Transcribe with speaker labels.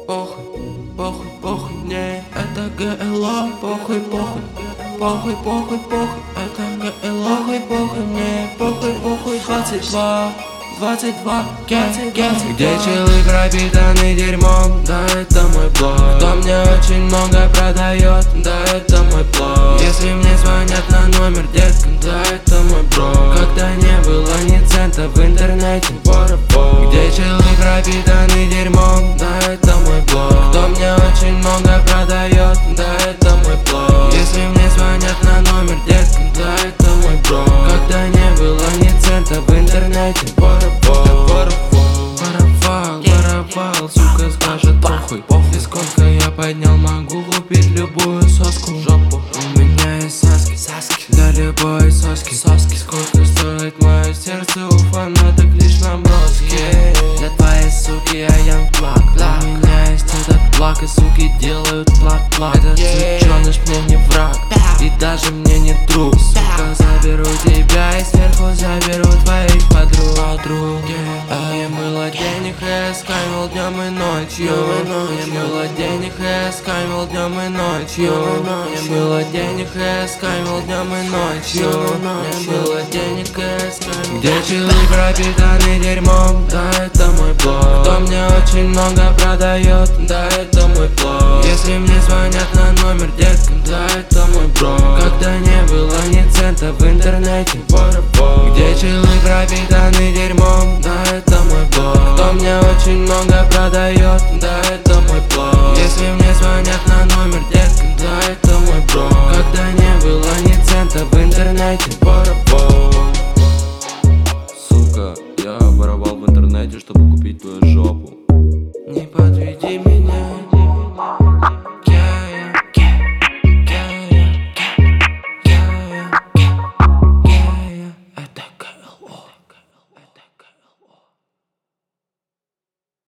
Speaker 1: Похуй, похуй, похуй, мне это ГЛО. Похуй, похуй, похуй, похуй, похуй, это ГЛО. Похуй, похуй, мне похуй, похуй. 22, где челы пропитаны дерьмом, да это мой блог. Кто мне очень много продает, да это мой блог. Если мне звонят на номер, детка, да это мой бро. Когда не было ни цента в интернете, где челы пропитаны дерьмом, да это мой блог. Кто мне очень много продает, да это мой блог. Если мне звонят на номер, детка, да это мой бро. Когда не было ни цента в интернете, воровал, сука скажет похуй. И сколько я поднял, могу купить любую соску. Жопу. У меня есть соски для любой соски. Сколько стоит мое сердце у фанаток, лишь наброски. Для твоей суки я янг-плак. У меня есть этот плак, и суки делают плак. Этот сучёныш мне не враг, и даже мне не друг. Сука, заберу тебя и сверху заберу твоих подруг. Я мыло денег, я скамил днем и ночью. Я мыло денег, я скамил днем и ночью. Я мыло денег, я скамил днем и ночью. Я мыло денег, я скамил. Где челы пропитаны дерьмом, да это мой блог. Кто мне очень много продает, да это мой блог. Если мне звонят на номер, детка, да это мой бро. Когда не было ни цента в интернете, где челы пропитаны дерьмом, да это мой блог. Кто мне очень много продает, да это мой блог. Если мне звонят на номер, детка, да это мой бро. Когда не было ни цента в интернете,
Speaker 2: Сука, я воровал в интернете, чтобы купить твою жопу.